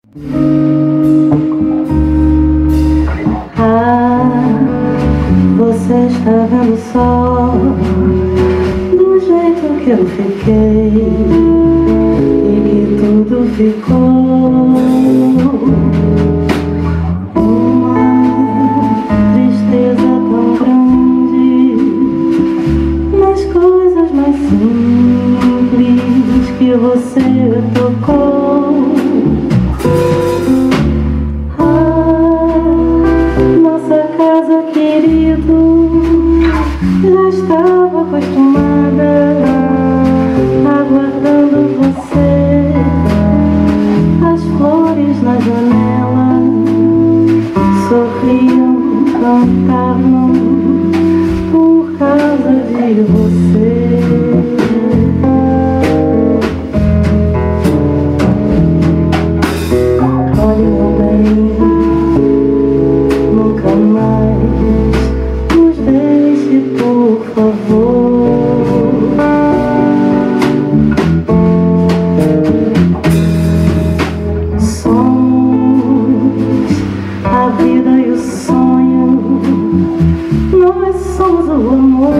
Você está vendo só do jeito que eu fiquei e que tudo ficou uma tristeza tão grande nas coisas mais simples que você tocou. Nossa casa, querido, já estava acostumada aguardando você. As flores na janela sorriam, cantavam por causa de você. Olhe, meu bem, nunca mais nos deixe, por favor. Somos a vida e o sonho, nós somos o amor.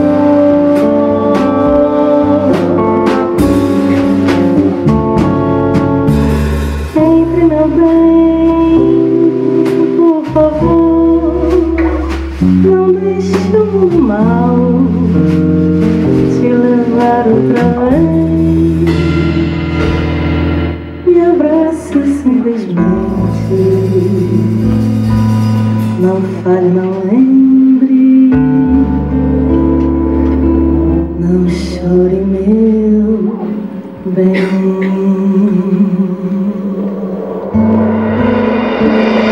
Entre, meu bem, por favor, não deixe o mal te levar outra vez. Me abrace simplesmente, não fale, não lembre, não chore, meu bem.